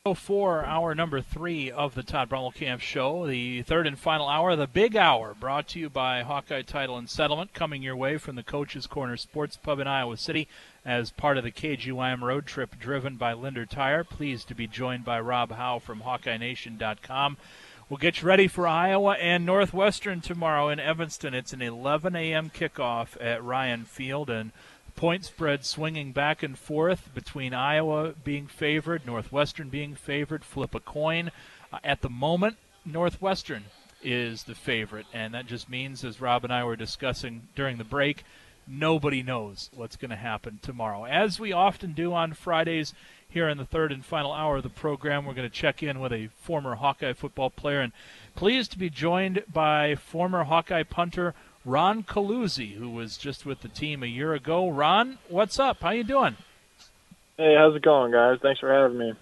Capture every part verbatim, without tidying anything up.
For hour number three of the Todd Brummelkamp Show, the third and final hour, the big hour, brought to you by Hawkeye Title and Settlement, coming your way from the Coach's Corner Sports Pub in Iowa City as part of the K G Y M road trip driven by Linder Tire. Pleased to be joined by Rob Howe from Hawkeye Nation dot com. We'll get you ready for Iowa and Northwestern tomorrow in Evanston. It's an eleven a.m. kickoff at Ryan Field, and point spread swinging back and forth between Iowa being favored, Northwestern being favored. Flip a coin. Uh, at the moment, Northwestern is the favorite, and that just means, as Rob and I were discussing during the break, nobody knows what's going to happen tomorrow. As we often do on Fridays here in the third and final hour of the program, we're going to check in with a former Hawkeye football player, and pleased to be joined by former Hawkeye punter Ron Caluzzi, who was just with the team a year ago. Ron, what's up? How you doing? Hey, how's it going, guys? Thanks for having me.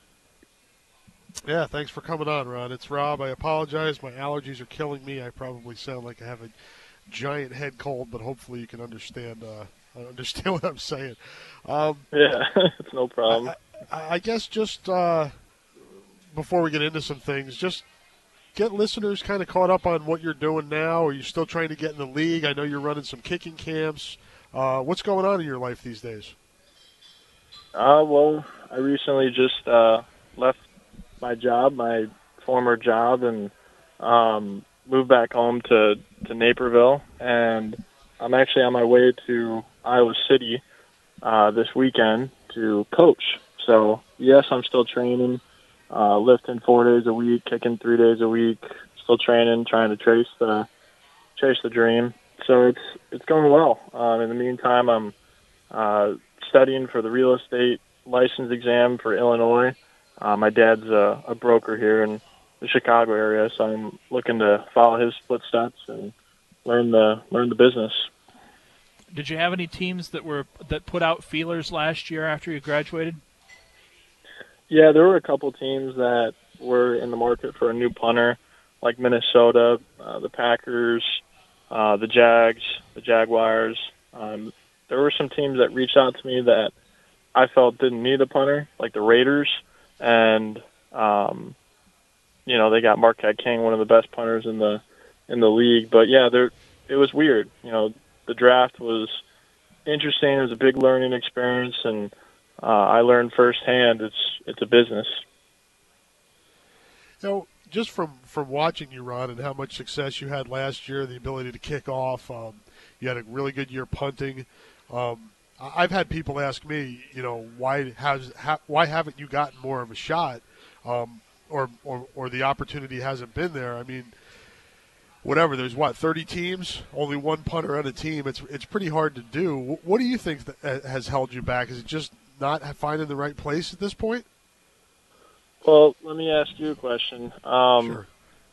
Yeah, thanks for coming on, Ron. It's Rob. I apologize. My allergies are killing me. I probably sound like I have a giant head cold, but hopefully you can understand uh, understand what I'm saying. Um, yeah, it's no problem. I, I, I guess just uh, before we get into some things, just get listeners kind of caught up on what you're doing now. Are you still trying to get in the league? I know you're running some kicking camps. Uh, what's going on in your life these days? Uh, well, I recently just uh, left my job, my former job, and um, moved back home to, to Naperville. And I'm actually on my way to Iowa City uh, this weekend to coach. So, yes, I'm still training. Uh, lifting four days a week, kicking three days a week, still training, trying to chase the chase the dream. So it's it's going well. Um, in the meantime, I'm uh, studying for the real estate license exam for Illinois. Uh, my dad's a, a broker here in the Chicago area, so I'm looking to follow his footsteps and learn the learn the business. Did you have any teams that were that put out feelers last year after you graduated? Yeah, there were a couple teams that were in the market for a new punter, like Minnesota, uh, the Packers, uh, the Jags, the Jaguars. Um, there were some teams that reached out to me that I felt didn't need a punter, like the Raiders, and um, you know they got Marquette King, one of the best punters in the in the league. But yeah, there it was weird. You know, the draft was interesting. It was a big learning experience, and Uh, I learned firsthand it's it's a business. You know, just from, from watching you, Ron, and how much success you had last year, the ability to kick off, um, you had a really good year punting. Um, I've had people ask me, you know, why has ha, why haven't you gotten more of a shot, um, or, or or the opportunity hasn't been there? I mean, whatever. There's what thirty teams, only one punter on a team. It's it's pretty hard to do. What do you think that has held you back? Is it just not finding the right place at this point? Well, let me ask you a question. Um, sure.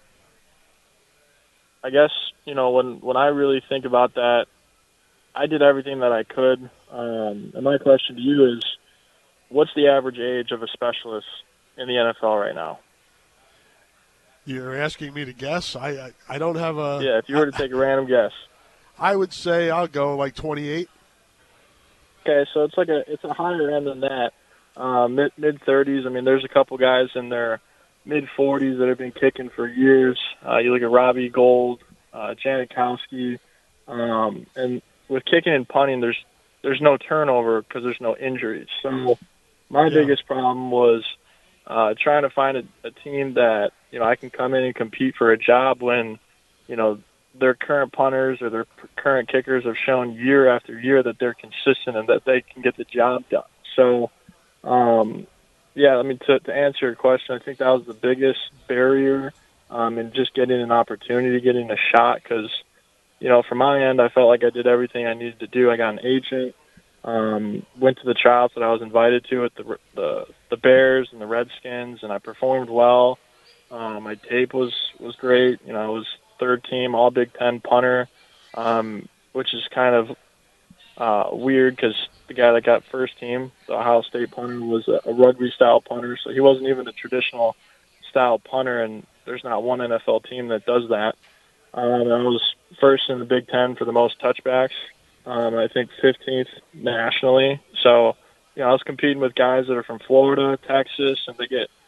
I guess, you know, when, when I really think about that, I did everything that I could. Um, and my question to you is, what's the average age of a specialist in the N F L right now? You're asking me to guess? I I, I don't have a... Yeah, if you were to take a random guess. I would say I'll go like twenty-eight. Okay, so it's like a it's a higher end than that, uh, mid mid thirties. I mean, there's a couple guys in their mid forties that have been kicking for years. Uh, you look at Robbie Gold, uh, Janikowski, um, and with kicking and punting, there's there's no turnover because there's no injuries. So my Yeah. biggest problem was uh, trying to find a, a team that you know I can come in and compete for a job when you know. their current punters or their current kickers have shown year after year that they're consistent and that they can get the job done. So, um, yeah, I mean, to, to answer your question, I think that was the biggest barrier um, in just getting an opportunity, getting a shot, because, you know, from my end, I felt like I did everything I needed to do. I got an agent, um, went to the tryouts that I was invited to at the, the, the Bears and the Redskins, and I performed well. Um, my tape was, was great. You know, I was third team all Big Ten punter, um, which is kind of uh, weird because the guy that got first team, the Ohio State punter, was a, a rugby-style punter, so he wasn't even a traditional style punter, and there's not one N F L team that does that. Um, I was first in the Big Ten for the most touchbacks, um, I think fifteenth nationally. So, you know, I was competing with guys that are from Florida, Texas, and they get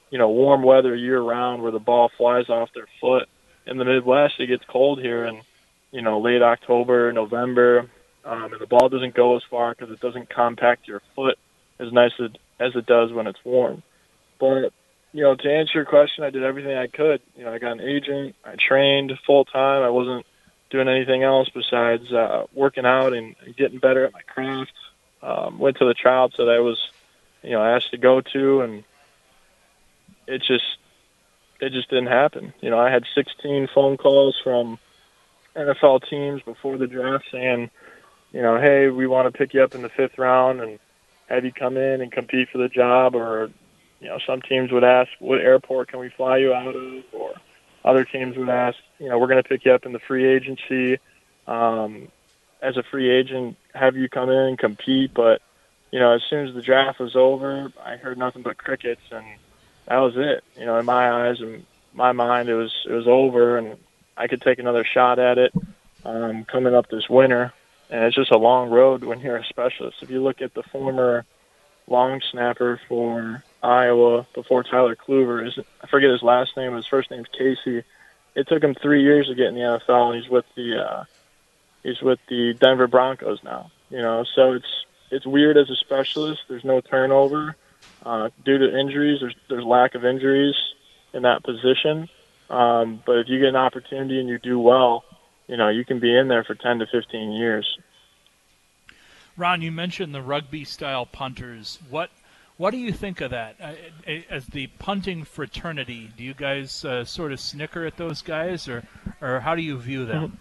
you know, warm weather year round where the ball flies off their foot. In the Midwest, it gets cold here in, you know, late October, November, um, and the ball doesn't go as far because it doesn't compact your foot as nice as, as it does when it's warm. But, you know, to answer your question, I did everything I could. You know, I got an agent. I trained full time. I wasn't doing anything else besides uh, working out and getting better at my craft. Um, went to the tryouts that I was, you know, asked to go to, and it just it just didn't happen. You know, I had sixteen phone calls from N F L teams before the draft saying, you know, hey, we want to pick you up in the fifth round and have you come in and compete for the job. Or, you know, some teams would ask, what airport can we fly you out of? Or other teams would ask, you know, we're going to pick you up in the free agency. Um, as a free agent, have you come in and compete. But, you know, as soon as the draft was over, I heard nothing but crickets, and that was it. You know, in my eyes and my mind, it was it was over, and I could take another shot at it um, coming up this winter. And it's just a long road when you're a specialist. If you look at the former long snapper for Iowa before Tyler Kluver, his, I forget his last name, his first name's Casey. It took him three years to get in the N F L, and he's with the uh, he's with the Denver Broncos now. You know, so it's it's weird as a specialist. There's no turnover uh, due to injuries. There's there's lack of injuries in that position. Um, but if you get an opportunity and you do well, you know, you can be in there for ten to fifteen years. Ron, you mentioned the rugby-style punters. What what do you think of that? Uh, as the punting fraternity, do you guys uh, sort of snicker at those guys, or, or how do you view them?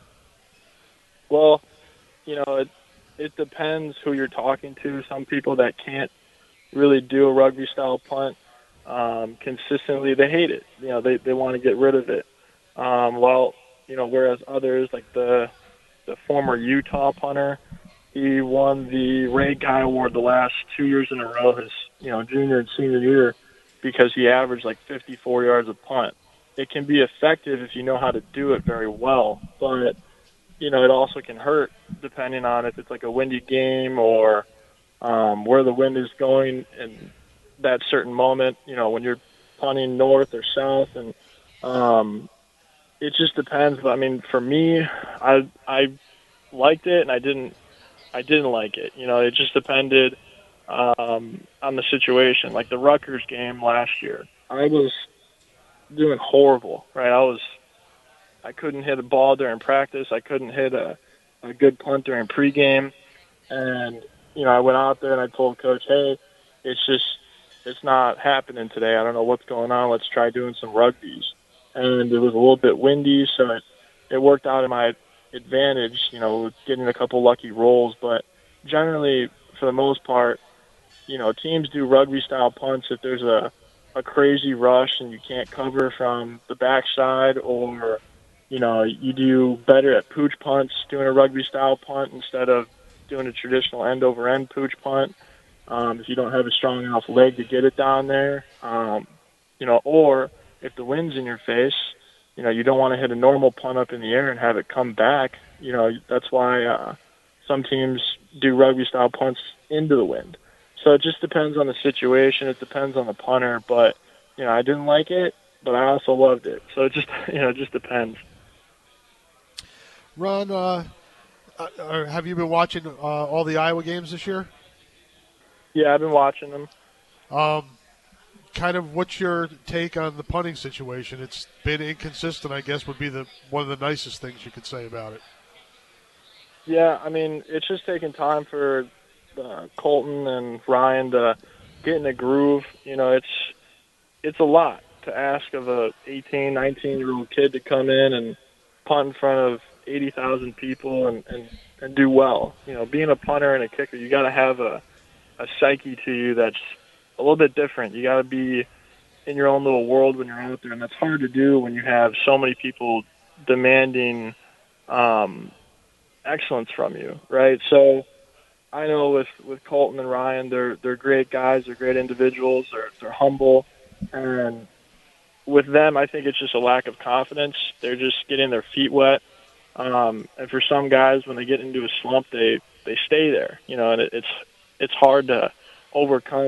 Well, you know, it, it depends who you're talking to. Some people that can't really do a rugby-style punt um, consistently, they hate it. You know, they, they want to get rid of it. Um, well, you know, whereas others, like the the former Utah punter, he won the Ray Guy Award the last two years in a row, his you know junior and senior year, because he averaged like fifty-four yards a punt. It can be effective if you know how to do it very well, but you know it also can hurt depending on if it's like a windy game or um, where the wind is going in that certain moment. You know when you're punting north or south, and um, it just depends. I mean, for me, I I liked it and I didn't. I didn't like it. You know, it just depended um, on the situation. Like the Rutgers game last year, I was doing horrible, right? I was, I couldn't hit a ball during practice. I couldn't hit a, a good punt during pregame. And, you know, I went out there and I told Coach, hey, it's just, it's not happening today. I don't know what's going on. Let's try doing some rugbies. And it was a little bit windy, so it, it worked out in my advantage, you know, getting a couple lucky rolls. But generally, for the most part, you know, teams do rugby-style punts if there's a, a crazy rush and you can't cover from the backside, or, you know, you do better at pooch punts doing a rugby-style punt instead of doing a traditional end-over-end pooch punt. Um, if you don't have a strong enough leg to get it down there, um, you know, or if the wind's in your face, you know, you don't want to hit a normal punt up in the air and have it come back. You know, that's why uh, some teams do rugby-style punts into the wind. So it just depends on the situation. It depends on the punter. But, you know, I didn't like it, but I also loved it. So it just, you know, it just depends. Ron, uh, uh, have you been watching uh, all the Iowa games this year? Yeah, I've been watching them. Um, kind of what's your take on the punting situation? It's been inconsistent, I guess, would be the one of the nicest things you could say about it. Yeah, I mean, it's just taking time for uh, Colton and Ryan to get in a groove. You know, it's it's a lot to ask of a eighteen, nineteen-year-old kid to come in and punt in front of eighty thousand people and, and, and do well. You know, being a punter and a kicker, you got to have a, a psyche to you that's a little bit different. You got to be in your own little world when you're out there, and that's hard to do when you have so many people demanding um, excellence from you, right? So I know with, with Colton and Ryan, they're they're great guys, they're great individuals, they're they're humble, and with them, I think it's just a lack of confidence. They're just getting their feet wet, um, and for some guys, when they get into a slump, they they stay there, you know, and it, it's it's hard to overcome what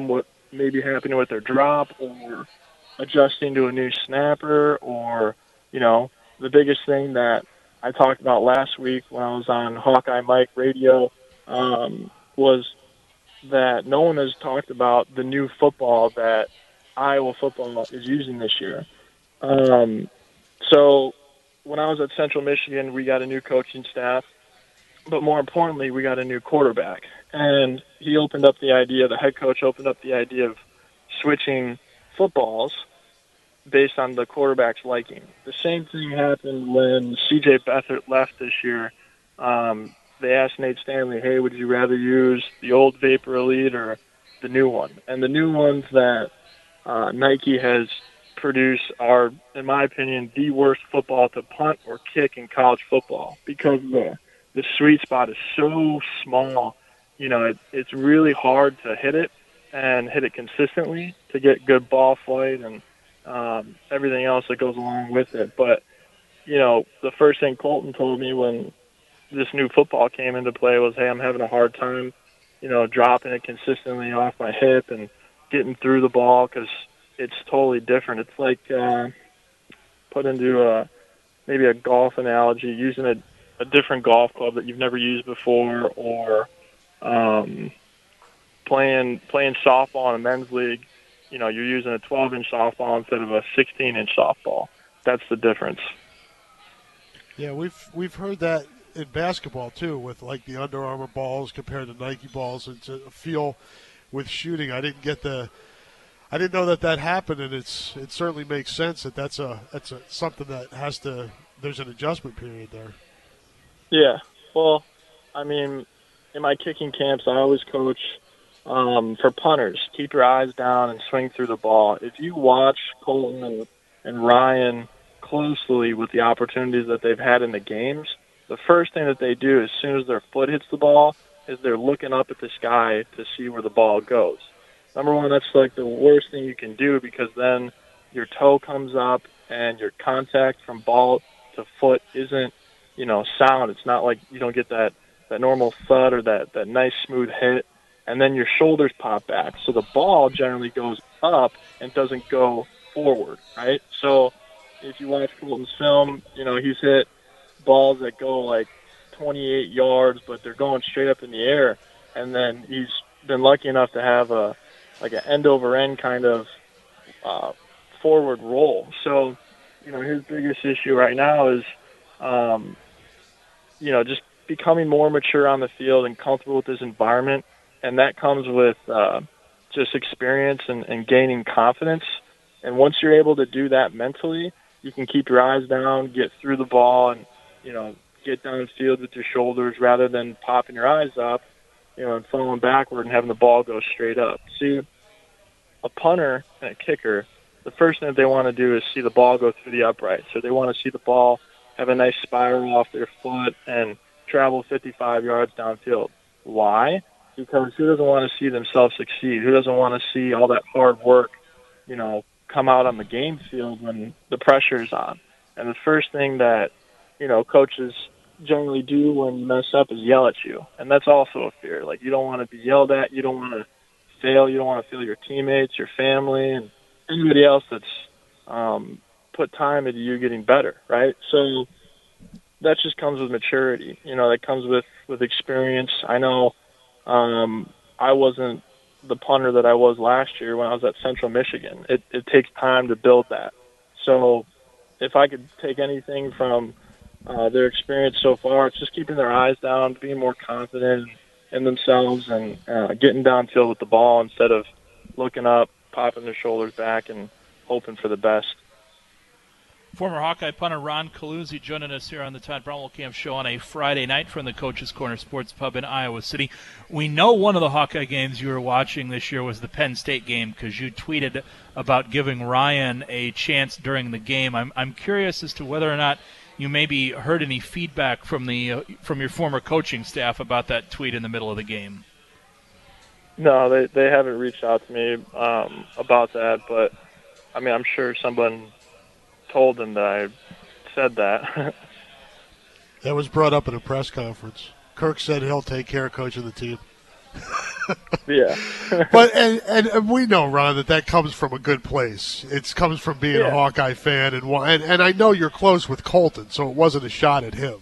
maybe happening with their drop or adjusting to a new snapper or, you know, the biggest thing that I talked about last week when I was on Hawkeye Mike radio um, was that no one has talked about the new football that Iowa football is using this year. Um, so when I was at Central Michigan, we got a new coaching staff, but more importantly, we got a new quarterback. And he opened up the idea, the head coach opened up the idea of switching footballs based on the quarterback's liking. The same thing happened when C J Beathard left this year. Um, they asked Nate Stanley, hey, would you rather use the old Vapor Elite or the new one? And the new ones that uh, Nike has produced are, in my opinion, the worst football to punt or kick in college football because the, the sweet spot is so small. You know, it, it's really hard to hit it and hit it consistently to get good ball flight and um, everything else that goes along with it. But, you know, the first thing Colton told me when this new football came into play was, hey, I'm having a hard time, you know, dropping it consistently off my hip and getting through the ball because it's totally different. It's like uh, put into a, maybe a golf analogy, using a, a different golf club that you've never used before, or um, playing playing softball in a men's league. You know, you're using a twelve-inch softball instead of a sixteen-inch softball. That's the difference. Yeah, we've we've heard that in basketball too, with like the Under Armour balls compared to Nike balls. It's a feel with shooting. I didn't get the, I didn't know that that happened, and it's it certainly makes sense that that's a that's a something that has to. There's an adjustment period there. Yeah, well, I mean, in my kicking camps, I always coach um, for punters. Keep your eyes down and swing through the ball. If you watch Colton and, and Ryan closely with the opportunities that they've had in the games, the first thing that they do as soon as their foot hits the ball is they're looking up at the sky to see where the ball goes. Number one, that's like the worst thing you can do because then your toe comes up and your contact from ball to foot isn't, you know, sound. It's not like you don't get that, that normal thud or that, that nice smooth hit, and then your shoulders pop back. So the ball generally goes up and doesn't go forward, right? So if you watch Colton's film, you know, he's hit balls that go like twenty-eight yards, but they're going straight up in the air. And then he's been lucky enough to have a like an end over end kind of uh, forward roll. So, you know, his biggest issue right now is, um, you know, just becoming more mature on the field and comfortable with his environment. And that comes with uh, just experience and, and gaining confidence. And once you're able to do that mentally, you can keep your eyes down, get through the ball, and, you know, get downfield with your shoulders rather than popping your eyes up, you know, and falling backward and having the ball go straight up. See, a punter and a kicker, the first thing that they want to do is see the ball go through the upright. So they want to see the ball have a nice spiral off their foot and travel fifty-five yards downfield. Why? Because who doesn't want to see themselves succeed? Who doesn't want to see all that hard work, you know, come out on the game field when the pressure is on? And the first thing that, you know, coaches generally do when you mess up is yell at you. And that's also a fear. Like, you don't want to be yelled at. You don't want to fail. You don't want to fail your teammates, your family, and anybody else that's um, put time into you getting better, right? So that just comes with maturity. You know, that comes with, with experience. I know um, I wasn't the punter that I was last year when I was at Central Michigan. It, it takes time to build that. So if I could take anything from uh, their experience so far, it's just keeping their eyes down, being more confident in themselves, and uh, getting downfield with the ball instead of looking up, popping their shoulders back, and hoping for the best. Former Hawkeye punter Ron Caluzzi joining us here on the Todd Bromwell Camp Show on a Friday night from the Coach's Corner Sports Pub in Iowa City. We know one of the Hawkeye games you were watching this year was the Penn State game because you tweeted about giving Ryan a chance during the game. I'm I'm curious as to whether or not you maybe heard any feedback from the uh, from your former coaching staff about that tweet in the middle of the game. No, they they haven't reached out to me um, about that, but I mean, I'm sure someone told them that I said that. That was brought up at a press conference. Kirk said he'll take care of coaching the team. Yeah. But and, and and we know, Ron, that that comes from a good place. It comes from being Yeah. a Hawkeye fan, and, and and I know you're close with Colton, so it wasn't a shot at him.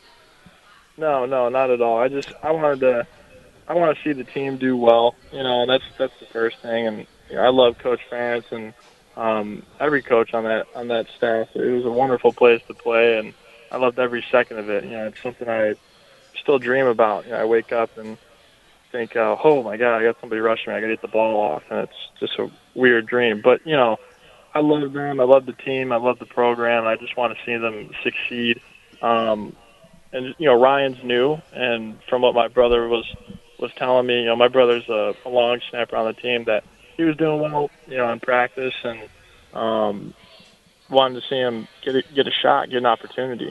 No, no, not at all. I just I wanted to I want to see the team do well. You know, and that's that's the first thing. And you know, I love Coach Ferentz and um, every coach on that on that staff. It was a wonderful place to play, and I loved every second of it. You know, it's something I still dream about. You know, I wake up and think, uh, oh my God, I got somebody rushing me. I got to get the ball off, and it's just a weird dream. But you know, I love them. I love the team. I love the program. I just want to see them succeed. Um, and you know, Ryan's new, and from what my brother was was telling me, you know, my brother's a, a long snapper on the team, that he was doing well, you know, in practice, and um, wanted to see him get a, get a shot, get an opportunity.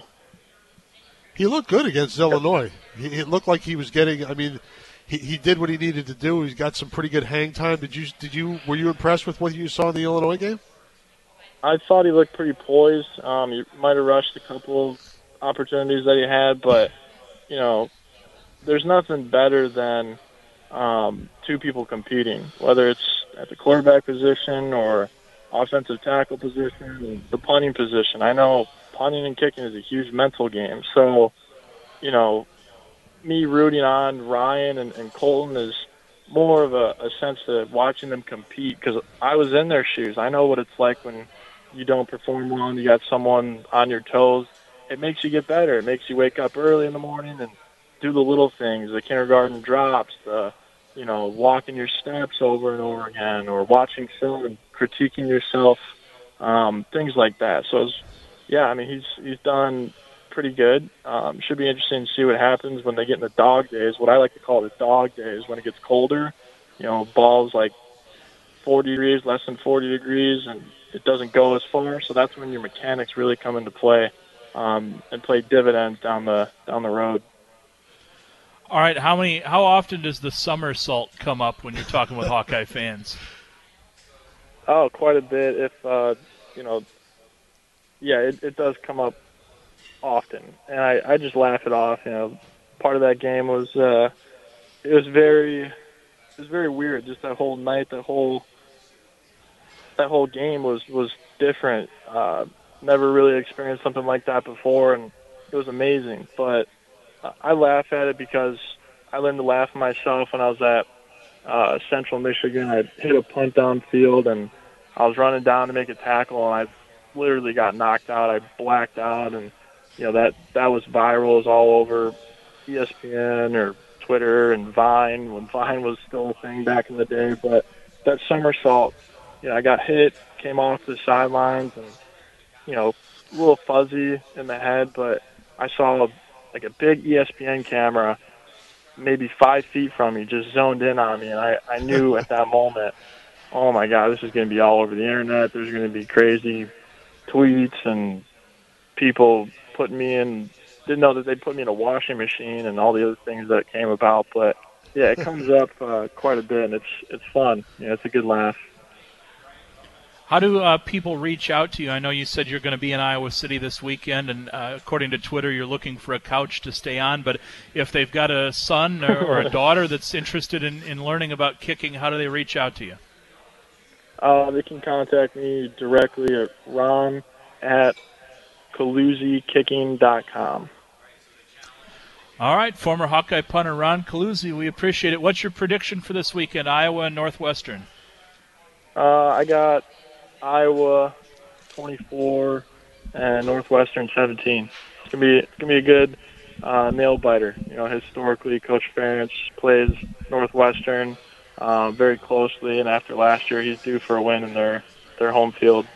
He looked good against Illinois. He, it looked like he was getting. I mean, he, he did what he needed to do. He's got some pretty good hang time. Did you did you were you impressed with what you saw in the Illinois game? I thought he looked pretty poised. Um, he might have rushed a couple of opportunities that he had, but you know, there's nothing better than um, two people competing, whether it's at the quarterback position or offensive tackle position, the punting position. I know punting and kicking is a huge mental game. So, you know, me rooting on Ryan and, and Colton is more of a, a sense of watching them compete, because I was in their shoes. I know what it's like when you don't perform well and you got someone on your toes. It makes you get better. It makes you wake up early in the morning and do the little things, the kindergarten drops, the, you know, walking your steps over and over again, or watching film and critiquing yourself, um, things like that. So, it's, yeah, I mean, he's he's done pretty good. Um, should be interesting to see what happens when they get in the dog days, what I like to call the dog days, when it gets colder. You know, ball's like forty degrees, less than forty degrees, and it doesn't go as far. So that's when your mechanics really come into play um, and play dividends down the down the road. All right, how many? How often does the somersault come up when you're talking with Hawkeye fans? Oh, quite a bit. If uh, you know, yeah, it, it does come up often, and I, I just laugh it off. You know, part of that game was uh, it was very, it was very weird. Just that whole night, that whole that whole game was was different. Uh, never really experienced something like that before, and it was amazing. But I laugh at it because I learned to laugh myself when I was at uh, Central Michigan. I hit a punt downfield, and I was running down to make a tackle, and I literally got knocked out. I blacked out, and you know that that was viral. It was all over E S P N or Twitter and Vine, when Vine was still a thing back in the day. But that somersault, you know, I got hit, came off the sidelines, and you know, a little fuzzy in the head, but I saw like a big E S P N camera maybe five feet from me just zoned in on me, and I, I knew at that moment, oh my God, this is going to be all over the internet. There's going to be crazy tweets and people putting me in, didn't know that they'd put me in a washing machine and all the other things that came about. But yeah, it comes up uh, quite a bit, and it's it's fun. Yeah, it's a good laugh. How do uh, people reach out to you? I know you said you're going to be in Iowa City this weekend, and uh, according to Twitter, you're looking for a couch to stay on. But if they've got a son or, or a daughter that's interested in, in learning about kicking, how do they reach out to you? Uh, they can contact me directly at ron at Coluzzi kicking dot com. All right, former Hawkeye punter Ron Coluzzi, we appreciate it. What's your prediction for this weekend, Iowa and Northwestern? Uh, I got Iowa twenty-four and Northwestern seventeen. It's gonna be it's gonna be a good uh, nail biter. You know, historically, Coach Ferentz plays Northwestern uh, very closely, and after last year, he's due for a win in their their home field.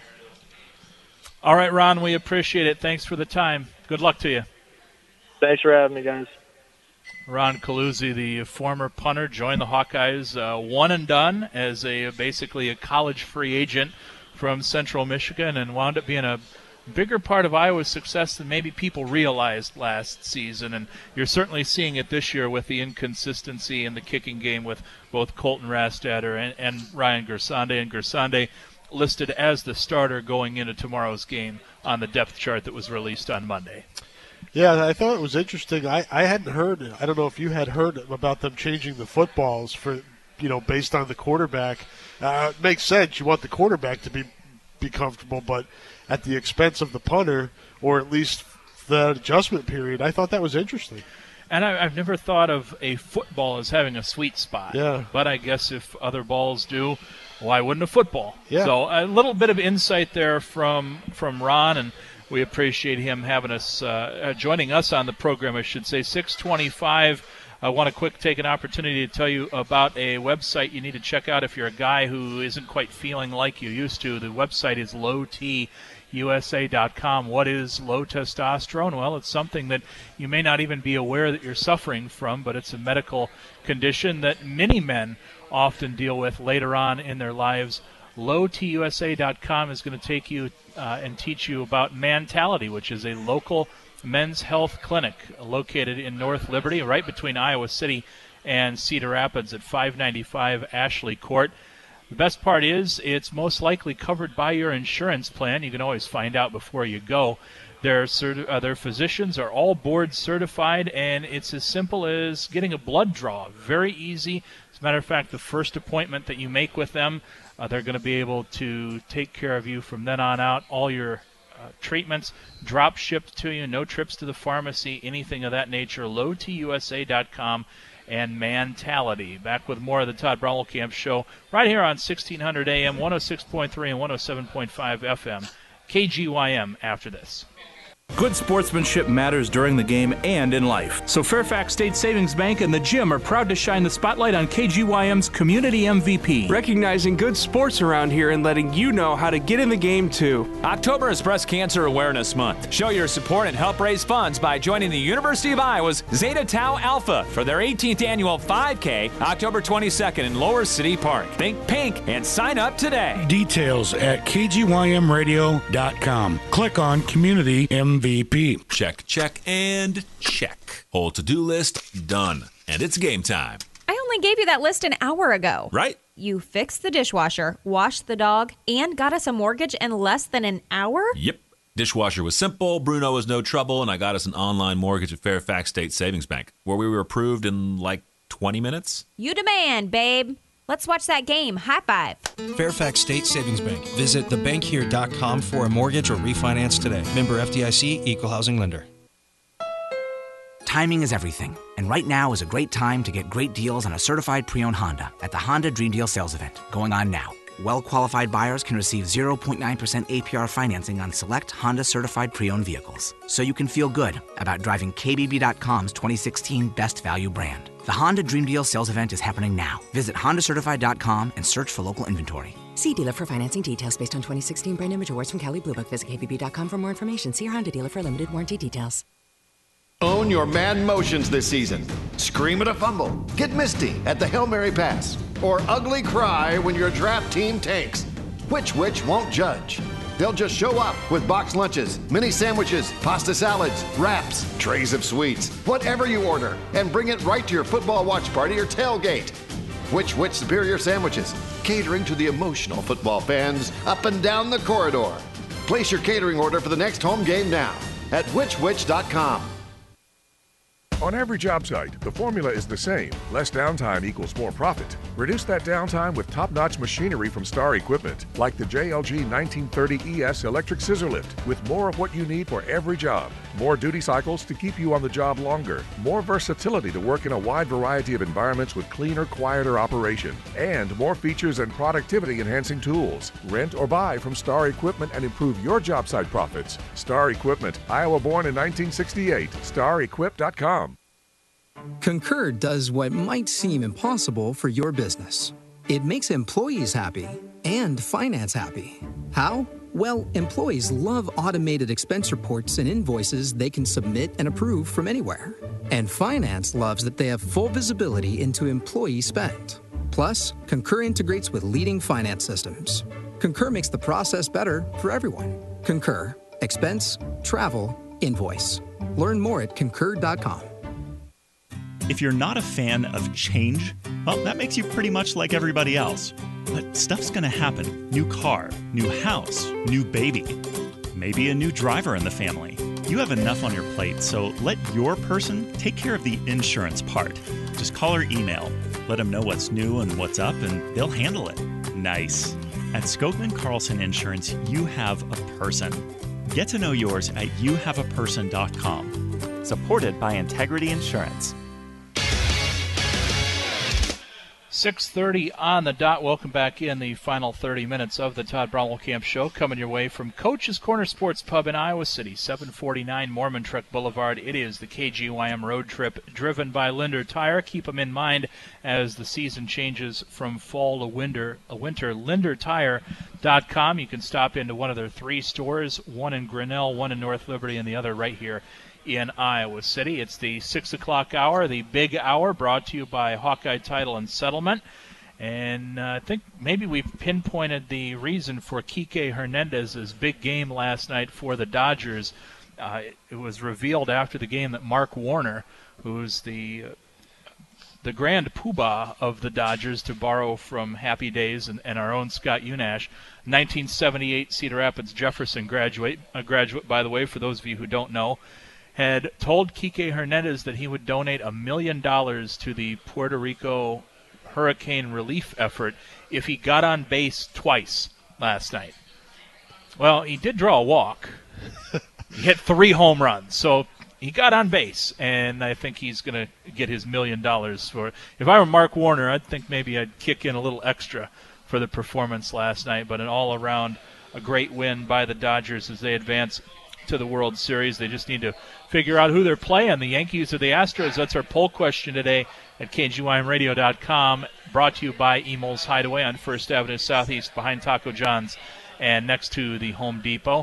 All right, Ron, we appreciate it. Thanks for the time. Good luck to you. Thanks for having me, guys. Ron Coluzzi, the former punter, joined the Hawkeyes uh, one and done as a basically a college free agent from Central Michigan, and wound up being a bigger part of Iowa's success than maybe people realized last season. And you're certainly seeing it this year with the inconsistency in the kicking game with both Colton Rastatter and, and Ryan Gersonde, and Gersonde listed as the starter going into tomorrow's game on the depth chart that was released on Monday. Yeah, I thought it was interesting. I, I hadn't heard, I don't know if you had heard about them changing the footballs for, you know, based on the quarterback. Uh, it makes sense. You want the quarterback to be be comfortable, but at the expense of the punter, or at least the adjustment period. I thought that was interesting. And I, I've never thought of a football as having a sweet spot. Yeah. But I guess if other balls do, why wouldn't a football? Yeah. So a little bit of insight there from from Ron, and we appreciate him having us, uh, joining us on the program, I should say. six twenty-five. I want to quick take an opportunity to tell you about a website you need to check out if you're a guy who isn't quite feeling like you used to. The website is low t u s a dot com. What is low testosterone? Well, it's something that you may not even be aware that you're suffering from, but it's a medical condition that many men often deal with later on in their lives. low t u s a dot com is going to take you uh, and teach you about Mantality, which is a local men's health clinic located in North Liberty, right between Iowa City and Cedar Rapids at five ninety-five Ashley Court. The best part is it's most likely covered by your insurance plan. You can always find out before you go. Their, certi- uh, their physicians are all board certified, and it's as simple as getting a blood draw. Very easy. As a matter of fact, the first appointment that you make with them, uh, they're going to be able to take care of you from then on out. All your uh, treatments drop shipped to you, no trips to the pharmacy, anything of that nature. low t u s a dot com and Mantality. Back with more of the Todd Brommelkamp Show right here on sixteen hundred A M, one oh six point three and one oh seven point five F M. K G Y M after this. Good sportsmanship matters during the game and in life. So Fairfax State Savings Bank and the Gym are proud to shine the spotlight on K G Y M's Community M V P. Recognizing good sports around here and letting you know how to get in the game too. October is Breast Cancer Awareness Month. Show your support and help raise funds by joining the University of Iowa's Zeta Tau Alpha for their eighteenth annual five K, October twenty-second in Lower City Park. Think pink and sign up today. Details at k g y m radio dot com. Click on Community M V P. Check, check, and check. Whole to-do list done. And it's game time. I only gave you that list an hour ago. Right? You fixed the dishwasher, washed the dog, and got us a mortgage in less than an hour? Yep. Dishwasher was simple, Bruno was no trouble, and I got us an online mortgage at Fairfax State Savings Bank, where we were approved in like twenty minutes. You demand, babe. Let's watch that game. High five. Fairfax State Savings Bank. Visit the bank here dot com for a mortgage or refinance today. Member F D I C, Equal Housing Lender. Timing is everything, and right now is a great time to get great deals on a certified pre-owned Honda at the Honda Dream Deal sales event going on now. Well-qualified buyers can receive zero point nine percent A P R financing on select Honda certified pre-owned vehicles, so you can feel good about driving K B B dot com's twenty sixteen Best Value brand. The Honda Dream Deal sales event is happening now. Visit honda certified dot com and search for local inventory. See dealer for financing details based on twenty sixteen brand image awards from Kelley Blue Book. Visit k b b dot com for more information. See your Honda dealer for limited warranty details. Own your man motions this season. Scream at a fumble. Get misty at the Hail Mary pass. Or ugly cry when your draft team tanks. Which Wich won't judge. They'll just show up with boxed lunches, mini sandwiches, pasta salads, wraps, trays of sweets, whatever you order, and bring it right to your football watch party or tailgate. Which Wich Superior Sandwiches, catering to the emotional football fans up and down the corridor. Place your catering order for the next home game now at which wich dot com. On every job site, the formula is the same. Less downtime equals more profit. Reduce that downtime with top-notch machinery from Star Equipment, like the J L G nineteen thirty E S electric scissor lift, with more of what you need for every job. More duty cycles to keep you on the job longer. More versatility to work in a wide variety of environments with cleaner, quieter operation. And more features and productivity-enhancing tools. Rent or buy from Star Equipment and improve your job site profits. Star Equipment, Iowa born in nineteen sixty-eight. star equip dot com. Concur does what might seem impossible for your business. It makes employees happy and finance happy. How? Well, employees love automated expense reports and invoices they can submit and approve from anywhere. And finance loves that they have full visibility into employee spend. Plus, Concur integrates with leading finance systems. Concur makes the process better for everyone. Concur. Expense, travel, invoice. Learn more at concur dot com. If you're not a fan of change, well, that makes you pretty much like everybody else. But stuff's gonna happen. New car, new house, new baby, maybe a new driver in the family. You have enough on your plate, so let your person take care of the insurance part. Just call or email. Let them know what's new and what's up, and they'll handle it. Nice. At Skogman Carlson Insurance, you have a person. Get to know yours at you have a person dot com. Supported by Integrity Insurance. six thirty on the dot. Welcome back in the final thirty minutes of the Todd Bromwell-Camp Show, coming your way from Coach's Corner Sports Pub in Iowa City, seven forty-nine Mormon Truck Boulevard. It is the K G Y M road trip driven by Linder Tire. Keep them in mind as the season changes from fall to winter. A winter Linder Tire dot com. You can stop into one of their three stores, one in Grinnell, one in North Liberty, and the other right here in Iowa City. It's the six o'clock hour, the big hour, brought to you by Hawkeye Title and Settlement. And uh, I think maybe we've pinpointed the reason for Kike Hernandez's big game last night for the Dodgers. Uh, it, it was revealed after the game that Mark Warner, who's the uh, the grand poobah of the Dodgers, to borrow from Happy Days and, and our own Scott Unash, nineteen seventy-eight Cedar Rapids Jefferson graduate, a graduate, by the way, for those of you who don't know, had told Kike Hernandez that he would donate a million dollars to the Puerto Rico hurricane relief effort if he got on base twice last night. Well, he did draw a walk. He hit three home runs, so he got on base, and I think he's going to get his million dollars for it. If I were Mark Warner, I'd think maybe I'd kick in a little extra for the performance last night, but an all-around a great win by the Dodgers as they advance to the World Series. They just need to figure out who they're playing, the Yankees or the Astros. That's our poll question today at K G Y M radio dot com, brought to you by Emil's Hideaway on First Avenue Southeast behind Taco John's and next to the Home Depot.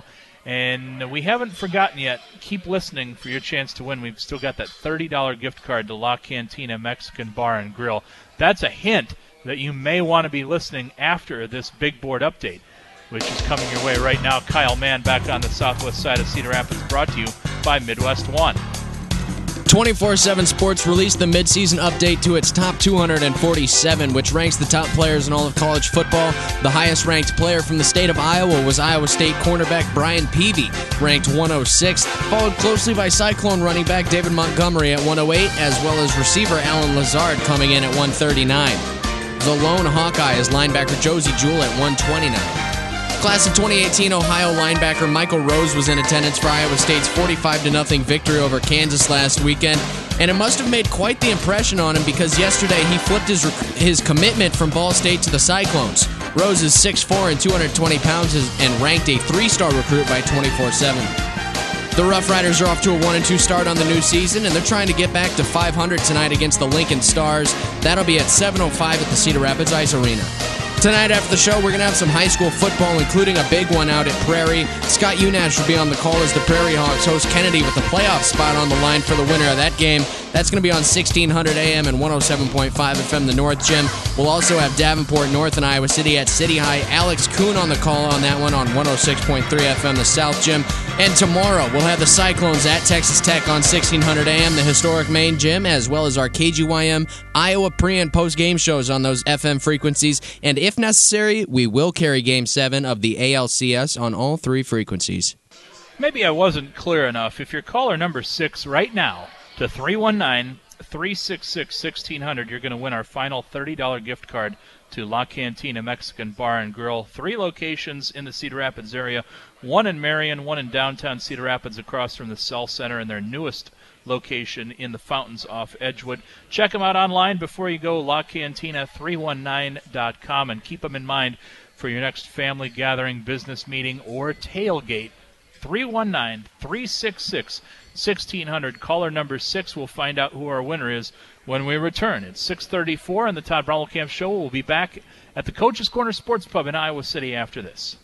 And we haven't forgotten yet. Keep listening for your chance to win. We've still got that thirty dollars gift card to La Cantina Mexican Bar and Grill. That's a hint that you may want to be listening after this big board update, which is coming your way right now. Kyle Mann back on the southwest side of Cedar Rapids, brought to you by Midwest One. twenty-four seven Sports released the midseason update to its top two hundred forty-seven, which ranks the top players in all of college football. The highest-ranked player from the state of Iowa was Iowa State cornerback Brian Peavy, ranked one oh sixth, followed closely by Cyclone running back David Montgomery at one oh eight, as well as receiver Alan Lazard coming in at one thirty-nine. The lone Hawkeye is linebacker Josie Jewell at one twenty-nine. Class of twenty eighteen Ohio linebacker Michael Rose was in attendance for Iowa State's forty-five to nothing victory over Kansas last weekend, and it must have made quite the impression on him because yesterday he flipped his rec- his commitment from Ball State to the Cyclones. Rose is six foot four and two hundred twenty pounds and ranked a three-star recruit by twenty-four seven. The Rough Riders are off to a one and two start on the new season, and they're trying to get back to five hundred tonight against the Lincoln Stars. That'll be at seven oh five at the Cedar Rapids Ice Arena. Tonight after the show, we're going to have some high school football, including a big one out at Prairie. Scott Unash will be on the call as the Prairie Hawks host Kennedy with a playoff spot on the line for the winner of that game. That's going to be on sixteen hundred A M and one oh seven point five F M, the North Gym. We'll also have Davenport North and Iowa City at City High. Alex Kuhn on the call on that one on one oh six point three F M, the South Gym. And tomorrow, we'll have the Cyclones at Texas Tech on sixteen hundred A M, the historic main gym, as well as our K G Y M Iowa pre- and post-game shows on those F M frequencies. And if necessary, we will carry Game seven of the A L C S on all three frequencies. Maybe I wasn't clear enough. If you're caller number six right now to three one nine, three six six, one six hundred, you're going to win our final thirty dollars gift card to La Cantina Mexican Bar and Grill. Three locations in the Cedar Rapids area, one in Marion, one in downtown Cedar Rapids across from the Cell Center, and their newest location in the Fountains off Edgewood. Check them out online before you go, la cantina three one nine dot com, and keep them in mind for your next family gathering, business meeting, or tailgate. three one nine, three six six, one six hundred. Caller number six. We'll find out who our winner is when we return. It's six thirty-four, and the Todd Bromwell-Camp Show will be back at the Coach's Corner Sports Pub in Iowa City after this.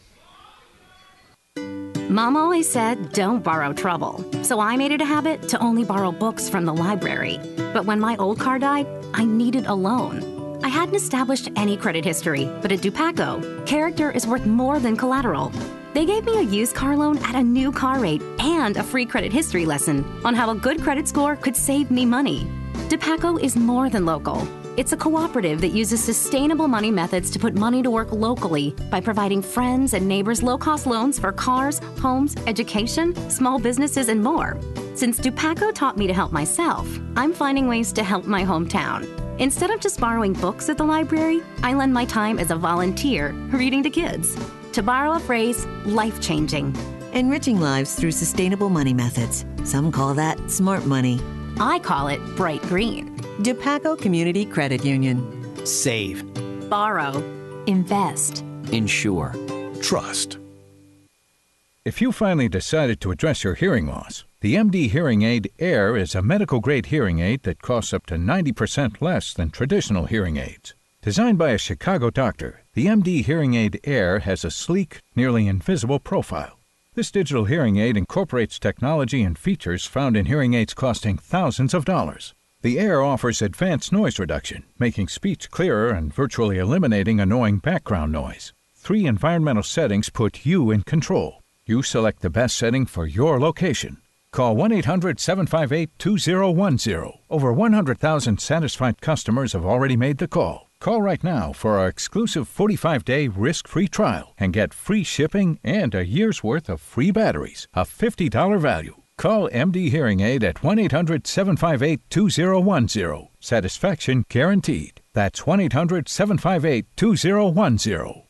Mom always said, don't borrow trouble. So I made it a habit to only borrow books from the library. But when my old car died, I needed a loan. I hadn't established any credit history, but at Dupaco, character is worth more than collateral. They gave me a used car loan at a new car rate and a free credit history lesson on how a good credit score could save me money. Dupaco is more than local. It's a cooperative that uses sustainable money methods to put money to work locally by providing friends and neighbors low-cost loans for cars, homes, education, small businesses, and more. Since Dupaco taught me to help myself, I'm finding ways to help my hometown. Instead of just borrowing books at the library, I lend my time as a volunteer reading to kids. To borrow a phrase, life-changing. Enriching lives through sustainable money methods. Some call that smart money. I call it bright green. Dupaco Community Credit Union. Save. Borrow. Invest. Insure. Trust. If you finally decided to address your hearing loss, the M D Hearing Aid Air is a medical-grade hearing aid that costs up to ninety percent less than traditional hearing aids. Designed by a Chicago doctor, the M D Hearing Aid Air has a sleek, nearly invisible profile. This digital hearing aid incorporates technology and features found in hearing aids costing thousands of dollars. The Air offers advanced noise reduction, making speech clearer and virtually eliminating annoying background noise. Three environmental settings put you in control. You select the best setting for your location. Call one eight hundred seven five eight two zero one zero. Over one hundred thousand satisfied customers have already made the call. Call right now for our exclusive forty-five day risk-free trial and get free shipping and a year's worth of free batteries, a fifty dollars value. Call M D Hearing Aid at one eight hundred seven five eight two zero one zero. Satisfaction guaranteed. That's one eight hundred seven five eight two zero one zero.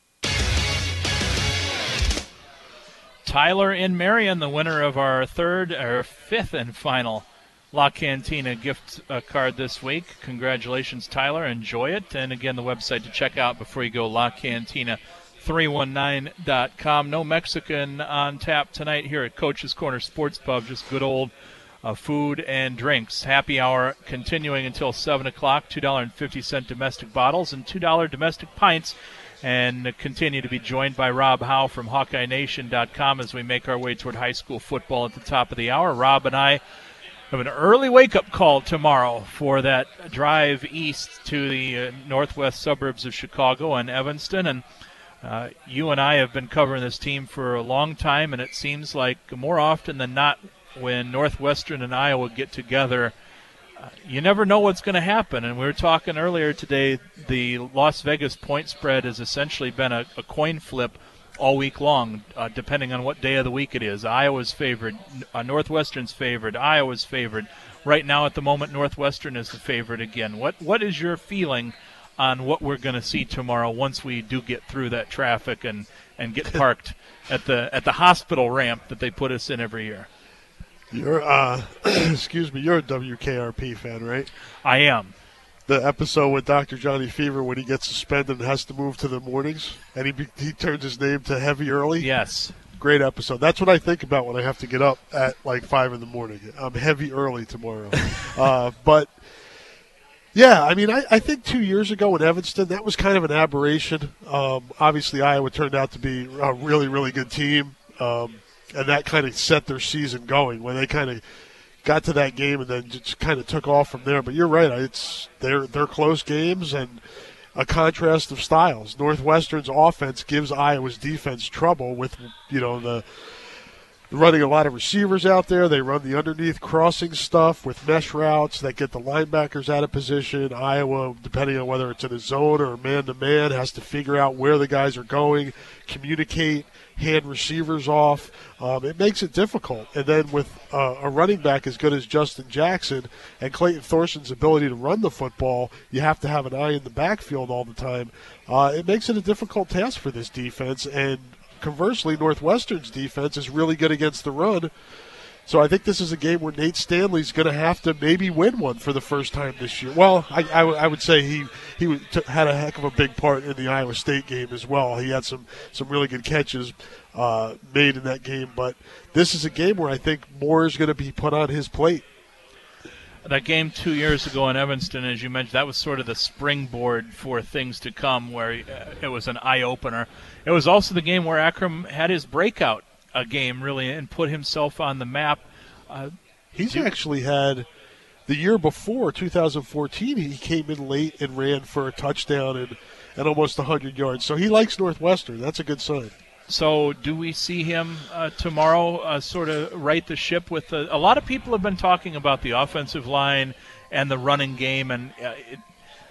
Tyler in Marion, the winner of our third or fifth and final La Cantina gift uh, card this week. Congratulations, Tyler. Enjoy it. And again, the website to check out before you go, La Cantina three one nine dot com. No Mexican on tap tonight here at Coach's Corner Sports Pub. Just good old uh, food and drinks. Happy hour continuing until seven o'clock. two dollars and fifty cents domestic bottles and two dollars domestic pints. And continue to be joined by Rob Howe from Hawkeye Nation dot com as we make our way toward high school football at the top of the hour. Rob and I have an early wake-up call tomorrow for that drive east to the uh, northwest suburbs of Chicago and Evanston. And uh, you and I have been covering this team for a long time, and it seems like more often than not when Northwestern and Iowa get together, uh, you never know what's going to happen. And we were talking earlier today, the Las Vegas point spread has essentially been a, a coin flip all week long, uh, depending on what day of the week it is. Iowa's favored, uh, Northwestern's favored, Iowa's favored. Right now, at the moment, Northwestern is the favorite again. What What is your feeling on what we're going to see tomorrow once we do get through that traffic and, and get parked at the at the hospital ramp that they put us in every year? You're, uh, excuse me, you're a W K R P fan, right? I am. The episode with Doctor Johnny Fever when he gets suspended and has to move to the mornings, and he he turns his name to Heavy Early. Yes. Great episode. That's what I think about when I have to get up at like five in the morning. I'm heavy early tomorrow. uh, but, yeah, I mean, I, I think two years ago in Evanston, that was kind of an aberration. Um, obviously, Iowa turned out to be a really, really good team, um, and that kind of set their season going when they kind of got to that game and then just kind of took off from there. But you're right. It's they're, they're close games and a contrast of styles. Northwestern's offense gives Iowa's defense trouble with, you know, the running a lot of receivers out there. They run the underneath crossing stuff with mesh routes that get the linebackers out of position. Iowa, depending on whether it's in a zone or man-to-man, has to figure out where the guys are going, communicate, hand receivers off. Um, it makes it difficult. And then with uh, a running back as good as Justin Jackson and Clayton Thorson's ability to run the football, you have to have an eye in the backfield all the time. Uh, it makes it a difficult task for this defense. And conversely, Northwestern's defense is really good against the run. So I think this is a game where Nate Stanley's going to have to maybe win one for the first time this year. Well, I, I, w- I would say he he t- had a heck of a big part in the Iowa State game as well. He had some, some really good catches uh, made in that game. But this is a game where I think more is going to be put on his plate. That game two years ago in Evanston, as you mentioned, that was sort of the springboard for things to come, where uh, it was an eye-opener. It was also the game where Akram had his breakout a game, really, and put himself on the map. Uh, He's do- actually had the year before, two thousand fourteen, he came in late and ran for a touchdown and, and almost one hundred yards. So he likes Northwestern. That's a good sign. So do we see him uh, tomorrow uh, sort of right the ship with the – a lot of people have been talking about the offensive line and the running game, and uh, it,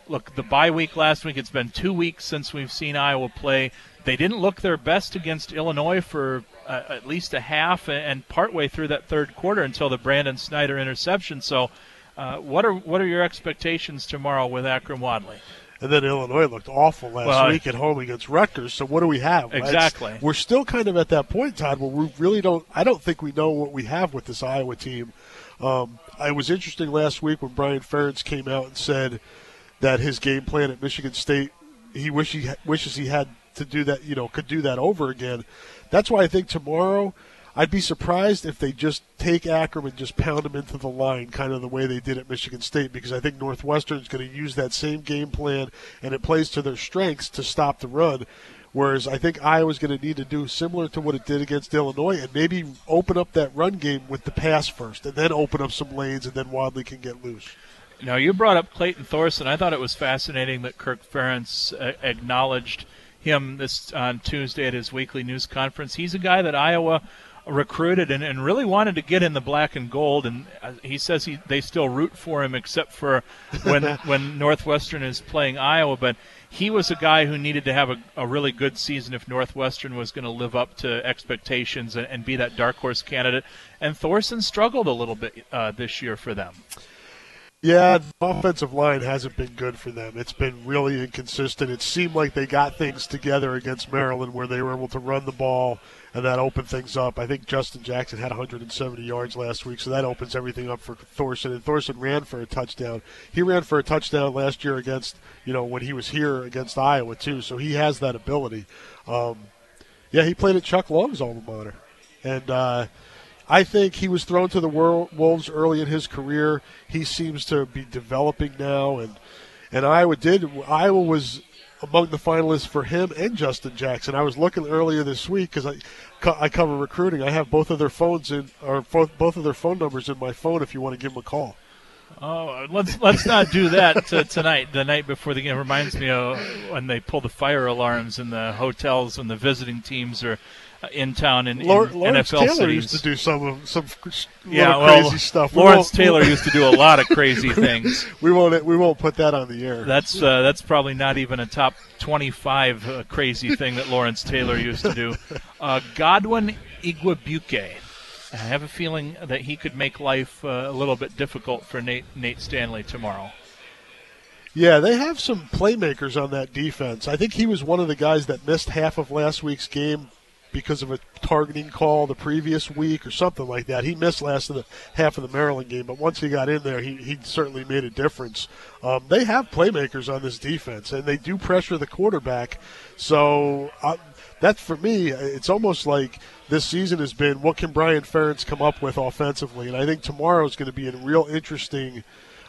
look, the bye week last week, it's been two weeks since we've seen Iowa play. They didn't look their best against Illinois for uh, at least a half and partway through that third quarter until the Brandon Snyder interception. So uh, what are what are your expectations tomorrow with Akron Wadley? And then Illinois looked awful last well, week at home against Rutgers. So what do we have? Exactly. It's, we're still kind of at that point, Todd, where we really don't – I don't think we know what we have with this Iowa team. Um, it was interesting last week when Brian Ferentz came out and said that his game plan at Michigan State, he, wish he wishes he had to do that, you know, could do that over again. That's why I think tomorrow – I'd be surprised if they just take Akron and just pound them into the line, kind of the way they did at Michigan State, because I think Northwestern is going to use that same game plan, and it plays to their strengths to stop the run, whereas I think Iowa's going to need to do similar to what it did against Illinois and maybe open up that run game with the pass first and then open up some lanes, and then Wadley can get loose. Now, you brought up Clayton Thorson. I thought it was fascinating that Kirk Ferentz uh, acknowledged him this on Tuesday at his weekly news conference. He's a guy that Iowa recruited and, and really wanted to get in the black and gold, and uh, he says he they still root for him except for when when Northwestern is playing Iowa, but he was a guy who needed to have a, a really good season if Northwestern was going to live up to expectations and, and be that dark horse candidate, and Thorson struggled a little bit uh, this year for them. Yeah, the offensive line hasn't been good for them. It's been really inconsistent. It seemed like they got things together against Maryland where they were able to run the ball, and that opened things up. I think Justin Jackson had one hundred seventy yards last week, so that opens everything up for Thorson. And Thorson ran for a touchdown. He ran for a touchdown last year against, you know, when he was here against Iowa, too, so he has that ability. Um, yeah, he played at Chuck Long's alma mater. And, uh, I think he was thrown to the Wolves early in his career. He seems to be developing now, and and Iowa did. Iowa was among the finalists for him and Justin Jackson. I was looking earlier this week because I, I cover recruiting. I have both of their phones in, or both of their phone numbers in my phone. If you want to give them a call. Oh, let's let's not do that uh, tonight. The night before the game. It reminds me of when they pull the fire alarms in the hotels when the visiting teams are in town in, in Lawrence N F L Taylor cities. used to do some some yeah, crazy well, stuff. Lawrence Taylor used to do a lot of crazy things. We won't we won't put that on the air. That's uh, that's probably not even a top twenty-five uh, crazy thing that Lawrence Taylor used to do. Uh, Godwin Igwebuike. I have a feeling that he could make life uh, a little bit difficult for Nate Nate Stanley tomorrow. Yeah, they have some playmakers on that defense. I think he was one of the guys that missed half of last week's game because of a targeting call the previous week or something like that. He missed last of the half of the Maryland game, but once he got in there, he, he certainly made a difference. Um, they have playmakers on this defense, and they do pressure the quarterback. So uh, that's, for me, it's almost like this season has been what can Brian Ferentz come up with offensively, and I think tomorrow is going to be a real interesting